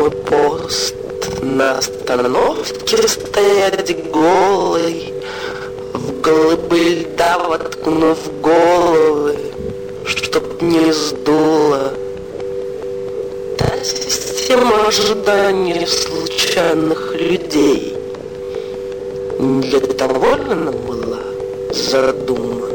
мой пост на остановке стоять голой, в глыбы льда воткнув головы, чтоб не сдуло. Та система ожиданий случайных людей для того ли она была задумана?